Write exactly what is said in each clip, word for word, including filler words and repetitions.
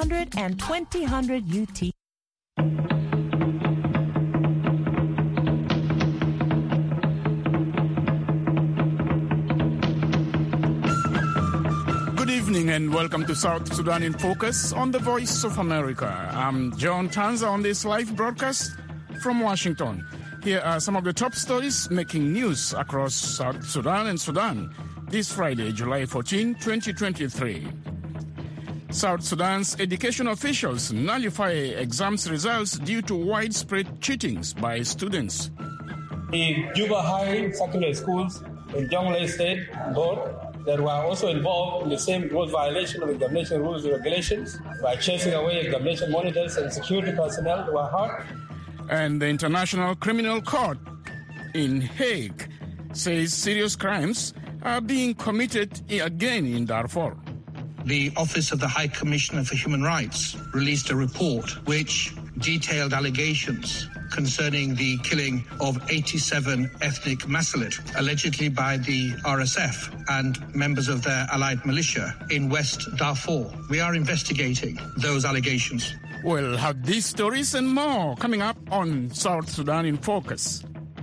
hundred and twenty hundred U T. Good evening and welcome to South Sudan in Focus on the Voice of America. I'm John Tanza on this live broadcast from Washington. Here are some of the top stories making news across South Sudan and Sudan this Friday, July fourteenth, twenty twenty-three. South Sudan's education officials nullify exams results due to widespread cheatings by students. The Juba High Secondary Schools in Jonglei State Board that were also involved in the same gross violation of examination rules and regulations by chasing away examination monitors and security personnel who were hurt. And the International Criminal Court in Hague says serious crimes are being committed again in Darfur. The Office of the High Commissioner for Human Rights released a report which detailed allegations concerning the killing of eighty-seven ethnic Masalit, allegedly by the R S F and members of their allied militia in West Darfur. We are investigating those allegations. We'll have these stories and more coming up on South Sudan in Focus.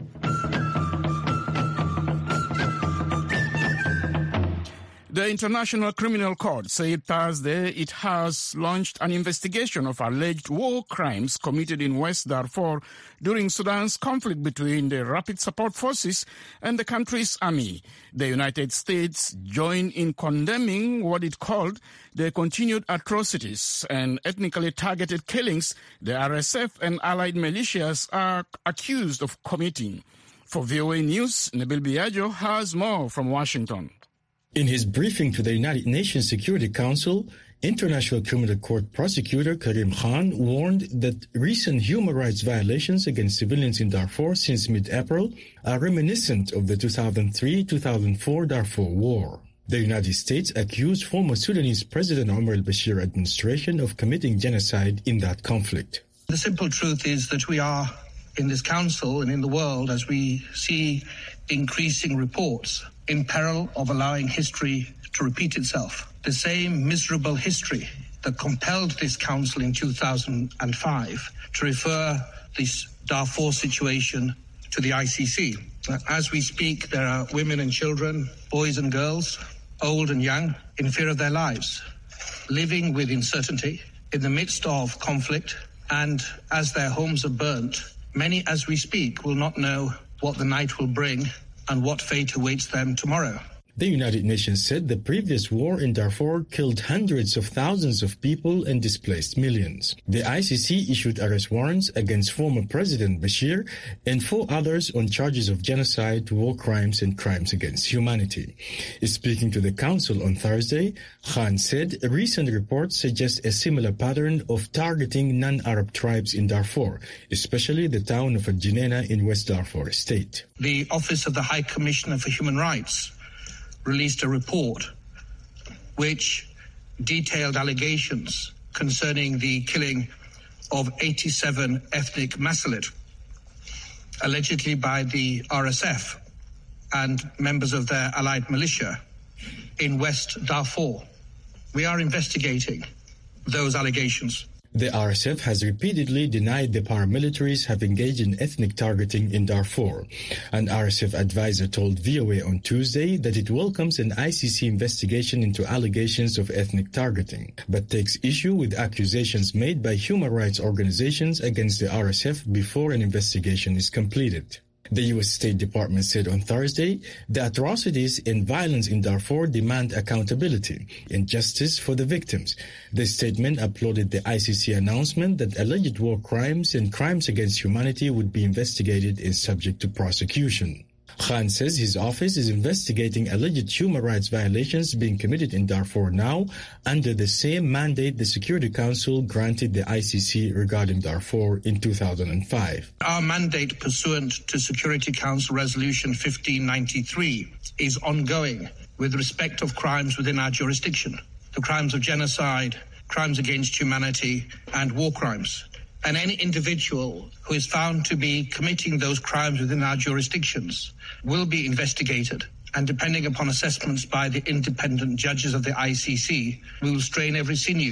The International Criminal Court said Thursday it has launched an investigation of alleged war crimes committed in West Darfur during Sudan's conflict between the Rapid Support Forces and the country's army. The United States joined in condemning what it called the continued atrocities and ethnically targeted killings the R S F and allied militias are accused of committing. For V O A News, Nabil Biagio has more from Washington. In his briefing to the United Nations Security Council, International Criminal Court prosecutor Karim Khan warned that recent human rights violations against civilians in Darfur since mid-April are reminiscent of the two thousand three to two thousand four Darfur War. The United States accused former Sudanese President Omar al-Bashir administration of committing genocide in that conflict. The simple truth is that we are, in this council and in the world, as we see increasing reports, in peril of allowing history to repeat itself. The same miserable history that compelled this council in two thousand five to refer this Darfur situation to the I C C. As we speak, there are women and children, boys and girls, old and young, in fear of their lives, living with uncertainty in the midst of conflict, and as their homes are burnt, many as we speak will not know what the night will bring and what fate awaits them tomorrow. The United Nations said the previous war in Darfur killed hundreds of thousands of people and displaced millions. The I C C issued arrest warrants against former President Bashir and four others on charges of genocide, war crimes, and crimes against humanity. Speaking to the Council on Thursday, Khan said recent reports suggest a similar pattern of targeting non-Arab tribes in Darfur, especially the town of Al-Jinena in West Darfur State. The Office of the High Commissioner for Human Rights released a report which detailed allegations concerning the killing of eighty-seven ethnic Masalit, allegedly by the R S F and members of their allied militia in West Darfur. We are investigating those allegations. The R S F has repeatedly denied the paramilitaries have engaged in ethnic targeting in Darfur. An R S F advisor told V O A on Tuesday that it welcomes an I C C investigation into allegations of ethnic targeting, but takes issue with accusations made by human rights organizations against the R S F before an investigation is completed. The U S State Department said on Thursday the atrocities and violence in Darfur demand accountability and justice for the victims. The statement applauded the I C C announcement that alleged war crimes and crimes against humanity would be investigated and subject to prosecution. Khan says his office is investigating alleged human rights violations being committed in Darfur now under the same mandate the Security Council granted the I C C regarding Darfur in two thousand five. Our mandate pursuant to Security Council Resolution fifteen ninety-three is ongoing with respect of crimes within our jurisdiction, the crimes of genocide, crimes against humanity, and war crimes. And any individual who is found to be committing those crimes within our jurisdictions will be investigated. And depending upon assessments by the independent judges of the I C C, we will strain every sinew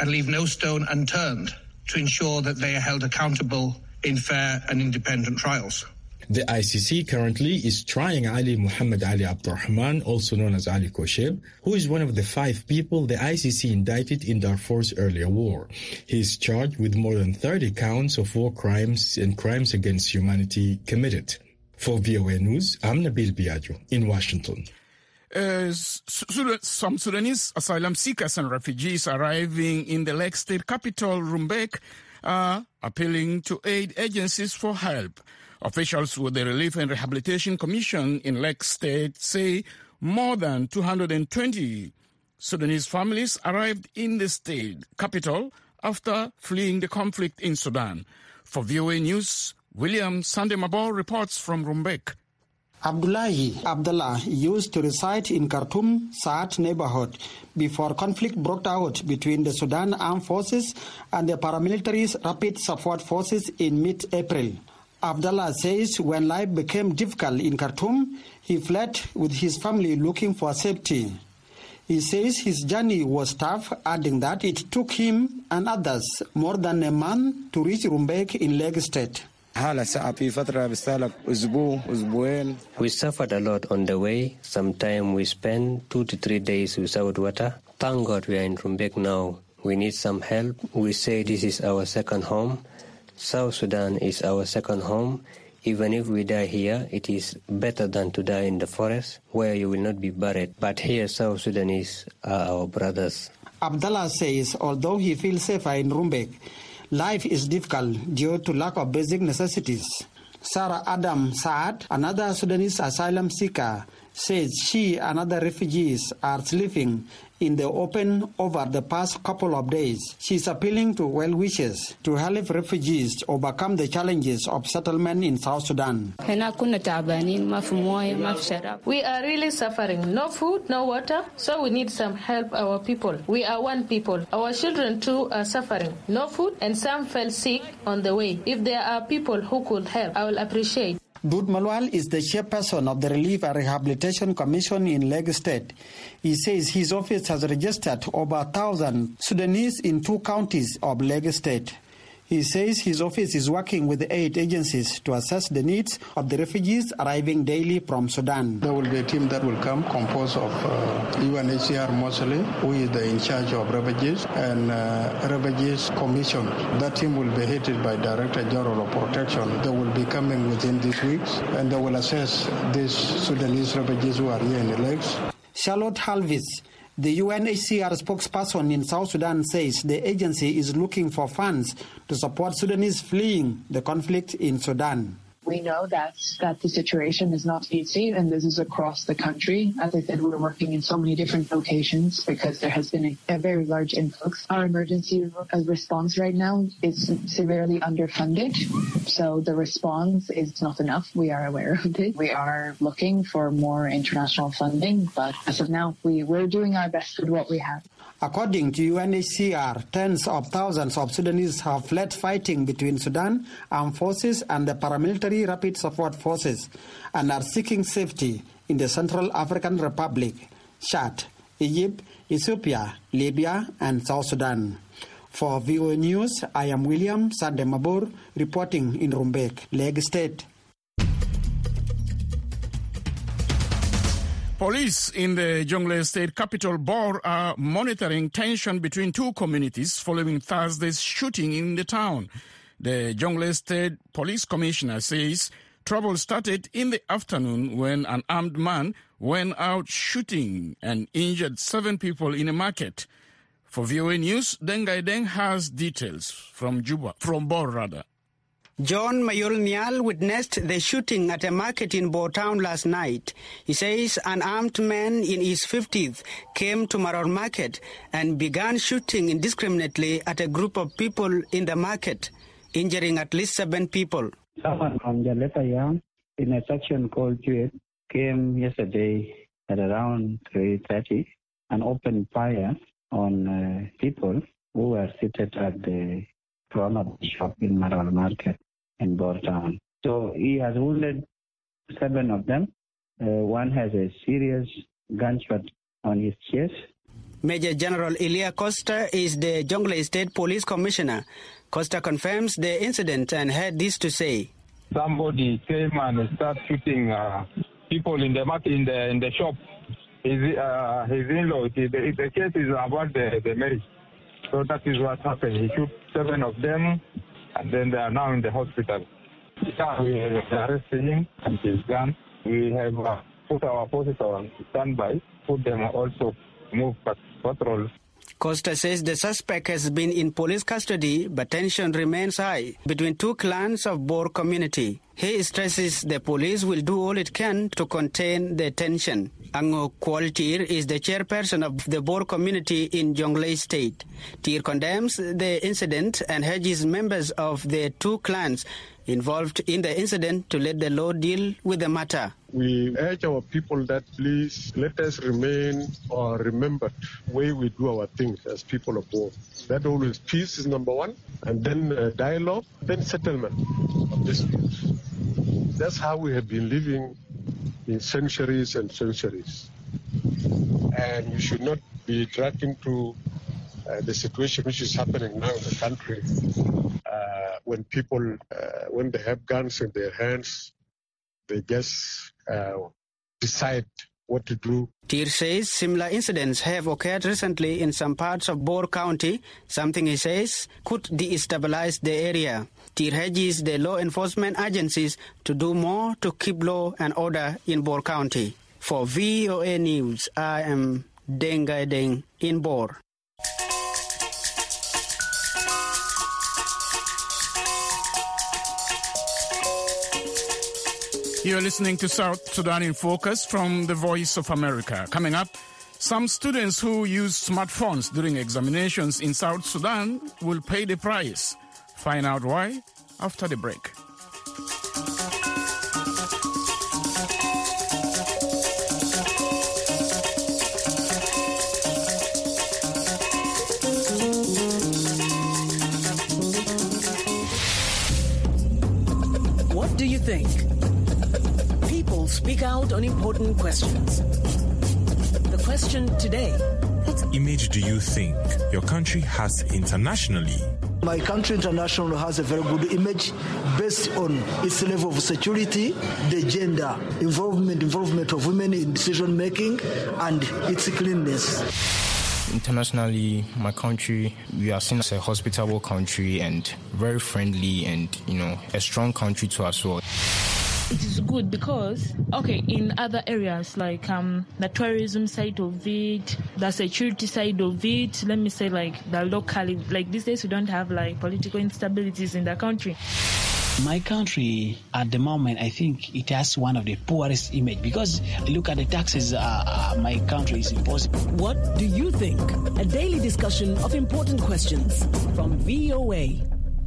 and leave no stone unturned to ensure that they are held accountable in fair and independent trials. The I C C currently is trying Ali Muhammad Ali Abdurrahman, also known as Ali Kosheb, who is one of the five people the I C C indicted in Darfur's earlier war. He is charged with more than thirty counts of war crimes and crimes against humanity committed. For V O A News, I'm Nabil Biagio in Washington. Uh, some Sudanese asylum seekers and refugees arriving in the Lake State capital, Rumbek, are appealing to aid agencies for help. Officials with the Relief and Rehabilitation Commission in Lake State say more than two hundred twenty Sudanese families arrived in the state capital after fleeing the conflict in Sudan. For V O A News, William Sandemabo reports from Rumbek. Abdullahi Abdullah used to reside in Khartoum, Saad neighborhood before conflict broke out between the Sudan Armed Forces and the paramilitary Rapid Support Forces in mid-April. Abdullah says when life became difficult in Khartoum, he fled with his family looking for safety. He says his journey was tough, adding that it took him and others more than a month to reach Rumbek in Lake State. We suffered a lot on the way. Sometimes we spend two to three days without water. Thank God we are in Rumbek now. We need some help. We say this is our second home. South Sudan is our second home. Even if we die here, it is better than to die in the forest where you will not be buried. But here, South Sudanese are our brothers. Abdullah says although he feels safer in Rumbek, life is difficult due to lack of basic necessities. Sarah Adam Saad, another Sudanese asylum seeker, says she and other refugees are sleeping in the open over the past couple of days. She is appealing to well-wishers to help refugees overcome the challenges of settlement in South Sudan. We are really suffering. No food, no water, so we need some help our people. We are one people. Our children too are suffering. No food, and some fell sick on the way. If there are people who could help, I will appreciate. Dud Malwal is the chairperson of the Relief and Rehabilitation Commission in Lake State. He says his office has registered over a thousand Sudanese in two counties of Lake State. He says his office is working with aid agencies to assess the needs of the refugees arriving daily from Sudan. There will be a team that will come composed of uh, U N H C R mostly, who is the in charge of refugees, and uh, Refugees Commission. That team will be headed by Director General of Protection. They will be coming within these weeks, and they will assess these Sudanese refugees who are here in the lakes. Charlotte Halvis, the U N H C R spokesperson in South Sudan, says the agency is looking for funds to support Sudanese fleeing the conflict in Sudan. We know that, that the situation is not easy, and this is across the country. As I said, we're working in so many different locations because there has been a, a very large influx. Our emergency response right now is severely underfunded, so the response is not enough. We are aware of it. We are looking for more international funding, but as of now, we, we're doing our best with what we have. According to U N H C R, tens of thousands of Sudanese have fled fighting between Sudan Armed Forces and the paramilitary Rapid Support Forces and are seeking safety in the Central African Republic, Chad, Egypt, Ethiopia, Libya, and South Sudan. For V O A News, I am William Sandemabur reporting in Rumbek, Lake State. Police in the Jonglei State capital, Bor, are monitoring tension between two communities following Thursday's shooting in the town. The Jonglei State Police Commissioner says trouble started in the afternoon when an armed man went out shooting and injured seven people in a market. For V O A News, Dengai Deng has details from Juba, from Bor rather. John Mayol Nial witnessed the shooting at a market in Bor Town last night. He says an armed man in his fifties came to Maror Market and began shooting indiscriminately at a group of people in the market, injuring at least seven people. Someone from Jaletayam in a section called Juet came yesterday at around three thirty and opened fire on uh, people who were seated at the front of the shop in Maror Market in Bor Town. So he has wounded seven of them. Uh, one has a serious gunshot on his chest. Major General Elia Costa is the Jonglei State Police Commissioner. Costa confirms the incident and had this to say. Somebody came and started shooting uh, people in the market, in the in the shop. His uh, his in-law. The, the case is about the, the marriage. So that is what happened. He shot seven of them, and then they are now in the hospital. Yeah, we arrested him and his gun. We have uh, put our forces on standby. Put them also move patrol. Costa says the suspect has been in police custody, but tension remains high between two clans of Boer community. He stresses the police will do all it can to contain the tension. Ango Kwal Tir is the chairperson of the Boer community in Jonglei State. Tir condemns the incident and urges members of the two clans involved in the incident to let the law deal with the matter. We urge our people that please let us remain or remember the way we do our things as people of war. That always peace is number one, and then uh, dialogue, then settlement of disputes. That's how we have been living in centuries and centuries. And we should not be dragged into uh, the situation which is happening now in the country uh, when people, uh, when they have guns in their hands, they just uh, decide what to do. Tir says similar incidents have occurred recently in some parts of Boer County, something he says could destabilize the area. Tir urges the law enforcement agencies to do more to keep law and order in Boer County. For V O A News, I am Dengai Deng in Boer. You're listening to South Sudan in Focus from the Voice of America. Coming up, some students who use smartphones during examinations in South Sudan will pay the price. Find out why after the break. What do you think? People speak out on important questions. The question today: what image do you think your country has internationally? My country internationally has a very good image based on its level of security, the gender involvement, involvement of women in decision making, and its cleanness. Internationally, my country, we are seen as a hospitable country and very friendly and, you know, a strong country to us all. It is good because, okay, in other areas like um, the tourism side of it, the security side of it, let me say like the local, like these days we don't have like political instabilities in the country. My country, at the moment, I think it has one of the poorest image because look at the taxes uh, uh, my country is imposing. What do you think? A daily discussion of important questions from V O A.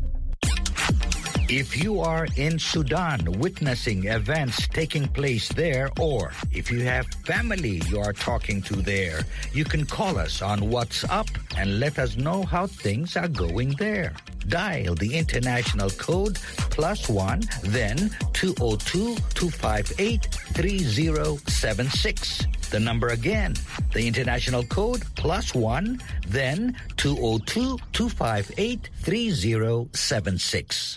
If you are in Sudan witnessing events taking place there, or if you have family you are talking to there, you can call us on WhatsApp and let us know how things are going there. Dial the international code plus one, then two oh two, two five eight, three oh seven six. The number again, the international code plus one, then two oh two, two five eight, three oh seven six.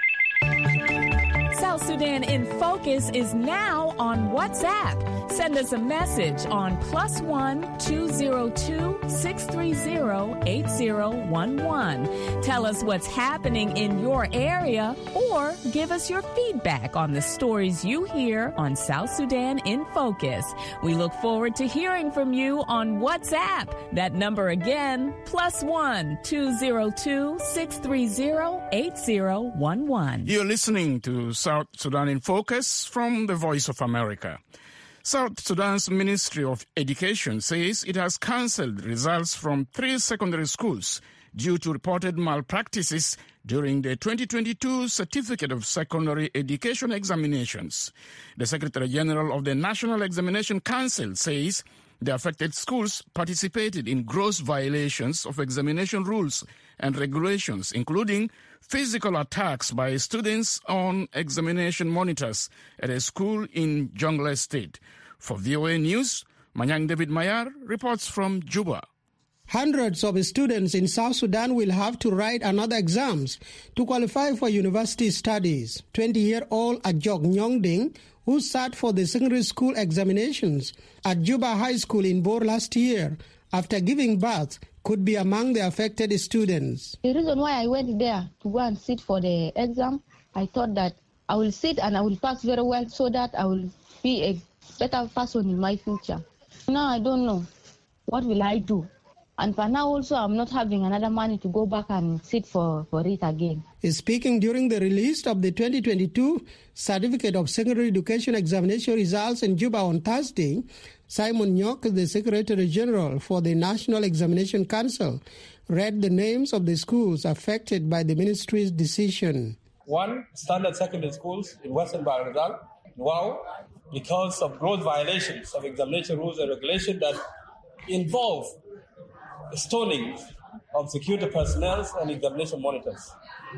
South Sudan in Focus is now on WhatsApp. Send us a message on plus one two zero two six three zero eight zero one one. Tell us what's happening in your area or give us your feedback on the stories you hear on South Sudan in Focus. We look forward to hearing from you on WhatsApp. That number again, plus one two zero two six three zero eight zero one one. You're listening to South Sudan in Focus from the Voice of America. South Sudan's Ministry of Education says it has cancelled results from three secondary schools due to reported malpractices during the twenty twenty-two Certificate of Secondary Education examinations. The Secretary General of the National Examination Council says the affected schools participated in gross violations of examination rules and regulations, including physical attacks by students on examination monitors at a school in Jonglei State. For V O A News, Manyang David Mayar reports from Juba. Hundreds of students in South Sudan will have to write another exams to qualify for university studies. twenty-year-old Ajok Nyongding, who sat for the secondary school examinations at Juba High School in Bor last year after giving birth, could be among the affected students. The reason why I went there to go and sit for the exam, I thought that I will sit and I will pass very well so that I will be a better person in my future. Now I don't know. What will I do? And for now also, I'm not having another money to go back and sit for, for it again. Speaking during the release of the twenty twenty-two Certificate of Secondary Education Examination results in Juba on Thursday, Simon Nyok, the Secretary General for the National Examination Council, read the names of the schools affected by the ministry's decision. One, standard secondary schools in Western Bahrain, wow, because of gross violations of examination rules and regulations that involve stoning of security personnel and examination monitors.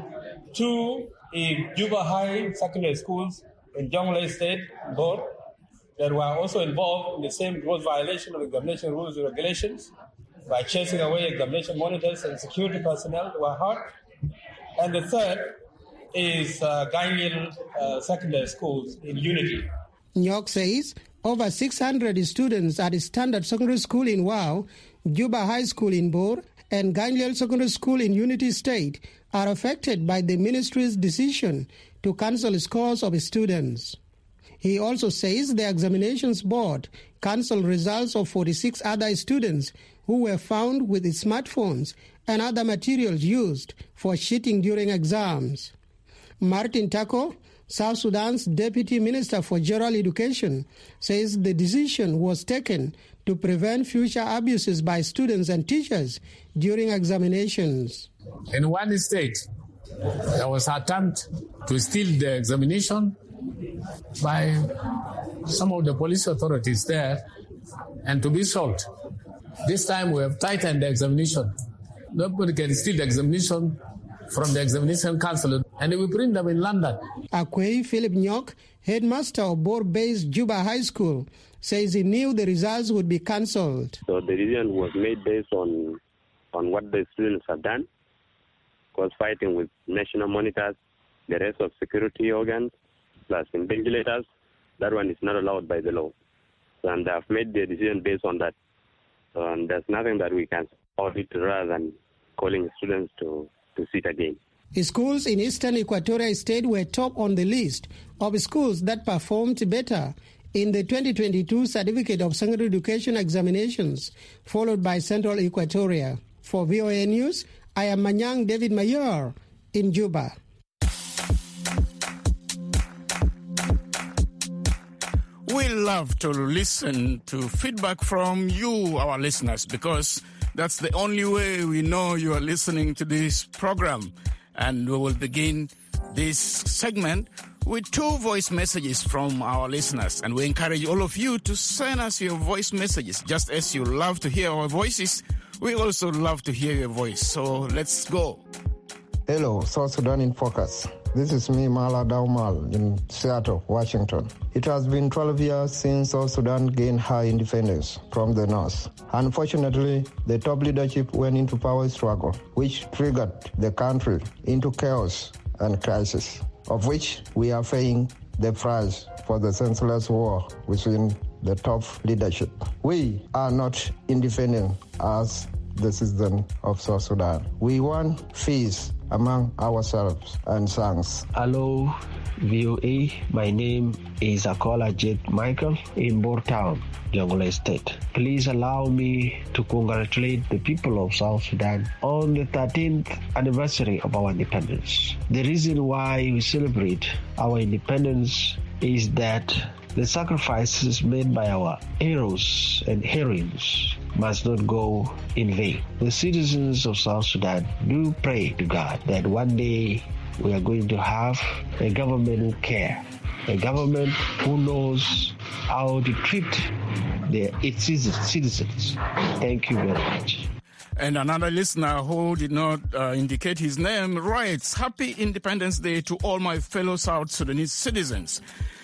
Two, in Juba High secondary schools in Jonglei State Board that were also involved in the same gross violation of examination rules and regulations by chasing away examination monitors and security personnel who were hurt. And the third is uh, Ganyil uh, secondary schools in Unity. Nyok says over six hundred students at the Standard Secondary School in Wau, Juba High School in Bor, and Ganyil Secondary School in Unity State are affected by the ministry's decision to cancel scores of students. He also says the examinations board cancelled results of forty-six other students who were found with smartphones and other materials used for cheating during exams. Martin Tako, South Sudan's Deputy Minister for General Education, says the decision was taken to prevent future abuses by students and teachers during examinations. In one state, there was an attempt to steal the examination by some of the police authorities there and to be solved. This time we have tightened the examination. Nobody can steal the examination from the examination council, and we bring them in London. Akwei Philip Nyok, headmaster of Bor-based Juba High School, says he knew the results would be cancelled. So the decision was made based on on what the students have done, was fighting with national monitors, the rest of security organs, plus invigilators. That one is not allowed by the law. And they have made the decision based on that. And there's nothing that we can audit rather than calling students to, to sit again. Schools in eastern Equatoria State were top on the list of schools that performed better in the twenty twenty-two Certificate of Secondary Education examinations, followed by Central Equatoria. For V O A News, I am Manyang David Mayor in Juba. We love to listen to feedback from you, our listeners, because that's the only way we know you are listening to this program. And we will begin this segment with two voice messages from our listeners. And we encourage all of you to send us your voice messages. Just as you love to hear our voices, we also love to hear your voice. So let's go. Hello, South Sudan in Focus. This is me, Mala Daumal, in Seattle, Washington. It has been twelve years since South Sudan gained her independence from the North. Unfortunately, the top leadership went into power struggle, which triggered the country into chaos and crisis, of which we are paying the price for the senseless war within the top leadership. We are not independent as the citizens of South Sudan. We want peace among ourselves and sons. Hello, V O A. My name is Akola Jet Michael in Bor Town, Jonglei State. Please allow me to congratulate the people of South Sudan on the thirteenth anniversary of our independence. The reason why we celebrate our independence is that the sacrifices made by our heroes and heroines must not go in vain. The citizens of South Sudan do pray to God that one day we are going to have a government who cares, a government who knows how to treat their, its citizens. Thank you very much. And another listener who did not uh, indicate his name writes, Happy Independence Day to all my fellow South Sudanese citizens.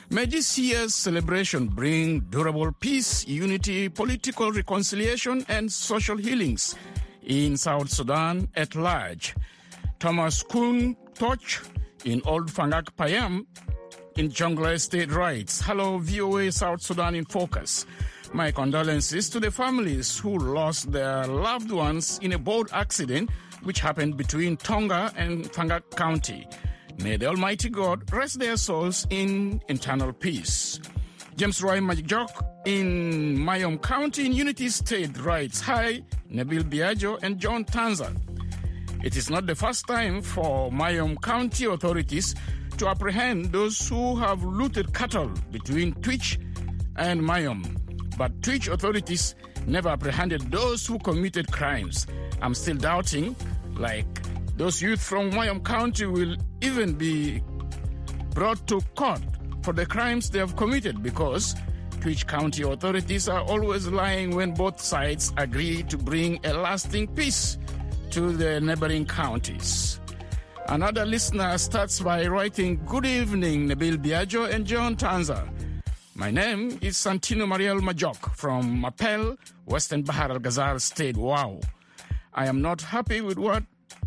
May this year's celebration bring durable peace, unity, political reconciliation, and social healings in South Sudan at large. Thomas Kun Toch in Old Fangak Payam in Jonglei State writes, "Hello, V O A South Sudan in Focus. My condolences to the families who lost their loved ones in a boat accident which happened between Tonga and Fangak County. May the Almighty God rest their souls in eternal peace." James Roy Majok in Mayom County in Unity State writes, "Hi, Nabil Biagio and John Tanza. It is not the first time for Mayom County authorities to apprehend those who have looted cattle between Twitch and Mayom. But Twitch authorities never apprehended those who committed crimes. I'm still doubting, like, those youth from Mayom County will even be brought to court for the crimes they have committed, because Twitch County authorities are always lying when both sides agree to bring a lasting peace to the neighboring counties." Another listener starts by writing, "Good evening, Nabil Biagio and John Tanza. My name is Santino Mariel Majok from Mapel, Western Bahar al-Ghazal State. Wow. I am not happy with what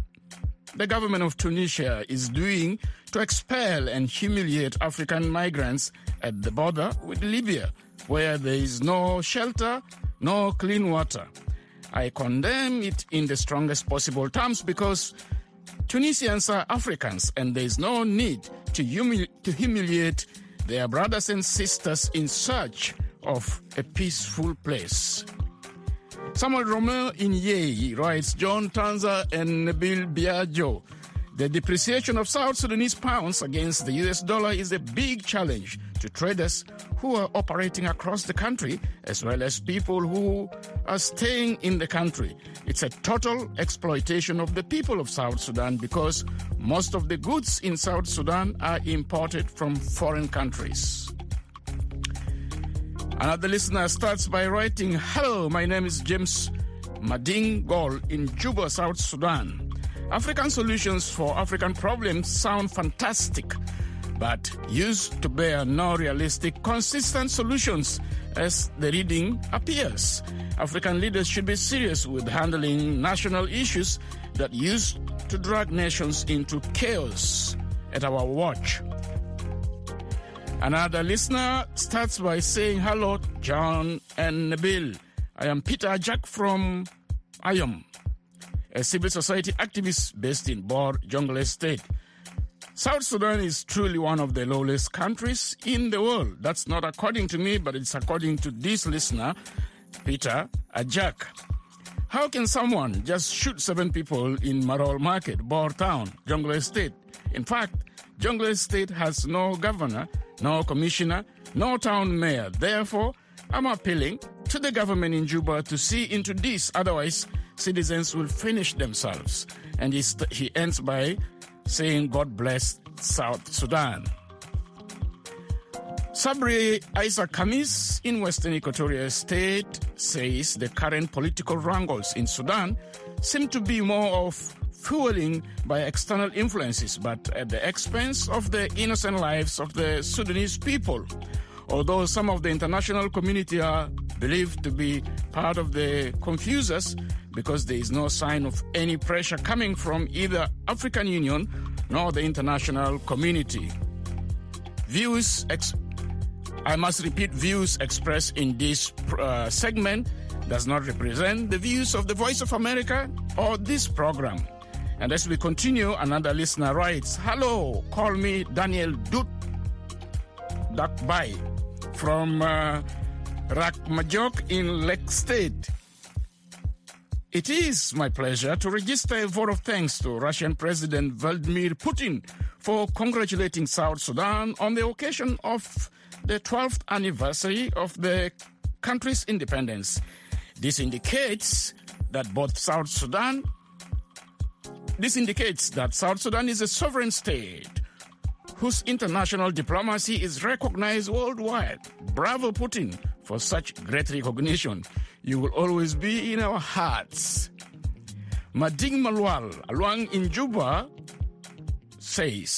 the government of Tunisia is doing to expel and humiliate African migrants at the border with Libya, where there is no shelter, no clean water. I condemn it in the strongest possible terms because Tunisians are Africans and there is no need to, humili- to humiliate their brothers and sisters in search of a peaceful place." Samuel Romeo in Yei writes, "John Tanza and Nabil Biagio, the depreciation of South Sudanese pounds against the U S dollar is a big challenge to traders who are operating across the country, as well as people who are staying in the country. It's a total exploitation of the people of South Sudan because most of the goods in South Sudan are imported from foreign countries." Another listener starts by writing, "Hello, my name is James Mading Gol in Juba, South Sudan. African solutions for African problems sound fantastic, but used to bear no realistic, consistent solutions as the reading appears. African leaders should be serious with handling national issues that used to drag nations into chaos at our watch." Another listener starts by saying, "Hello, John and Nabil. I am Peter Ajak from Ayom, a civil society activist based in Bor, Jonglei State. South Sudan is truly one of the lowest countries in the world. That's not according to me, but it's according to this listener, Peter Ajak. How can someone just shoot seven people in Marol Market, Bor Town, Jonglei State? In fact, Jonglei State has no governor, no commissioner, no town mayor. Therefore, I'm appealing to the government in Juba to see into this. Otherwise, citizens will finish themselves." And he, st- he ends by saying, "God bless South Sudan." Sabri Isaac Kamis in Western Equatoria State says the current political wrangles in Sudan seem to be more of fueling by external influences, but at the expense of the innocent lives of the Sudanese people. Although some of the international community are believed to be part of the confusers because there is no sign of any pressure coming from either African Union nor the international community. Views, ex- I must repeat, views expressed in this uh, segment does not represent the views of the Voice of America or this program. And as we continue, another listener writes, "Hello, call me Daniel Dut Dakbai from uh, Rakmajok in Lake State. It is my pleasure to register a vote of thanks to Russian President Vladimir Putin for congratulating South Sudan on the occasion of the twelfth anniversary of the country's independence. This indicates that both South Sudan This indicates that South Sudan is a sovereign state whose international diplomacy is recognized worldwide. Bravo, Putin, for such great recognition. You will always be in our hearts." Mading Malwal, along in Juba, says,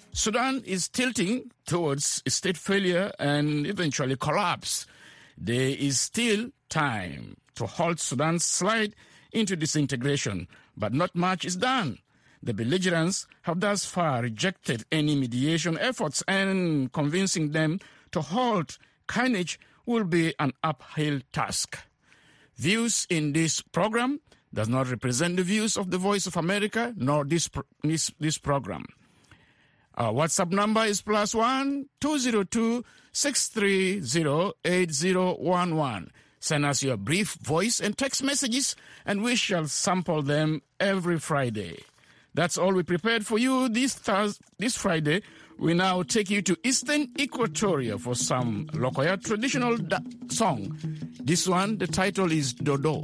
Sudan is tilting towards state failure and eventually collapse. There is still time to halt Sudan's slide into disintegration, but not much is done. The belligerents have thus far rejected any mediation efforts, and convincing them to halt carnage will be an uphill task. Views in this program does not represent the views of the Voice of America nor this this, this program. Our WhatsApp number is plus one two zero two six three zero eight zero one one. Send us your brief voice and text messages, and we shall sample them every Friday. That's all we prepared for you this Thurs- this Friday. We now take you to Eastern Equatoria for some Lokoya traditional da- song. This one, the title is Dodo.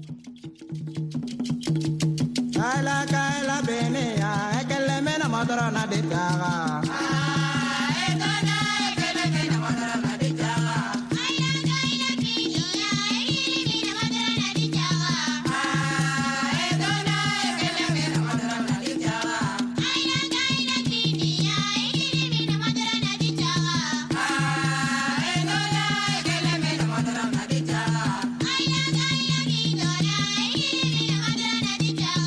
Kaila kaila bene ya ekele mena madara na ditaga. Ekona ekele mena madara na ditaga. Kaila kaila bene ya ekele mena madara na ditaga. Ekona ekele mena madara na ditaga. Kaila kaila bene ya ekele mena madara na ditaga. Ekona ekele mena madara na ditaga. Kaila kaila bene ya ekele mena madara na ditaga.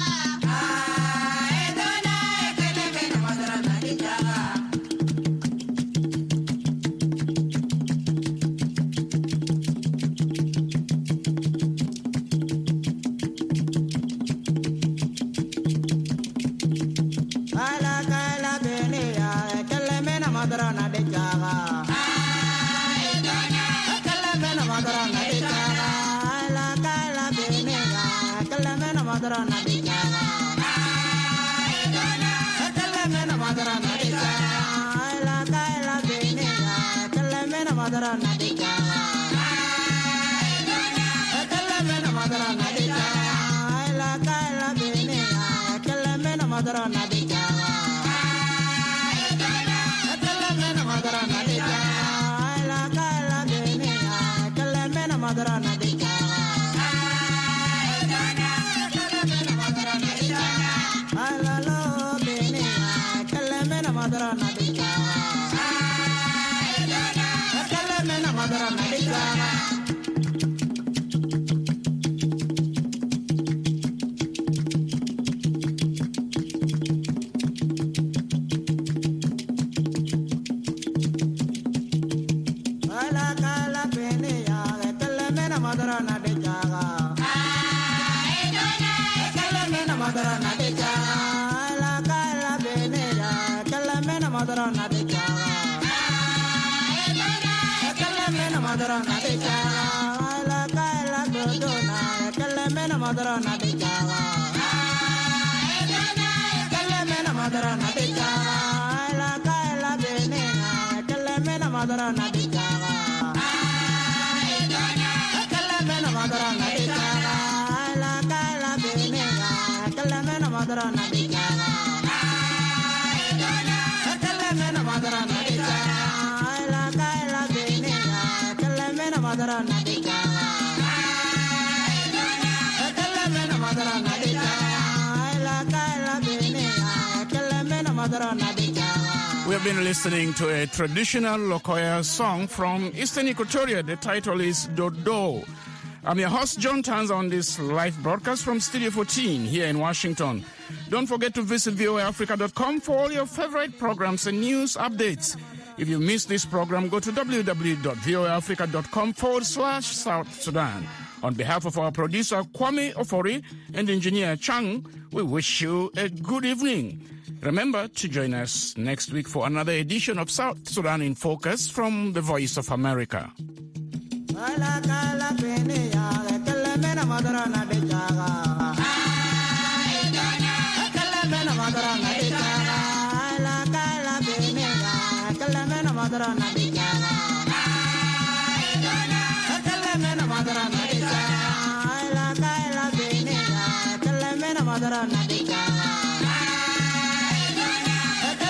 We have been listening to a traditional Lokoya song from Eastern Equatoria. The title is Dodo. I'm your host, John Tanza, on this live broadcast from Studio fourteen here in Washington. Don't forget to visit V O A Africa dot com for all your favorite programs and news updates. If you missed this program, go to w w w dot v o a africa dot com forward slash South Sudan. On behalf of our producer, Kwame Ofori, and engineer Chang, we wish you a good evening. Remember to join us next week for another edition of South Sudan in Focus from the Voice of America.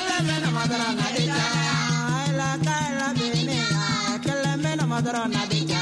Madara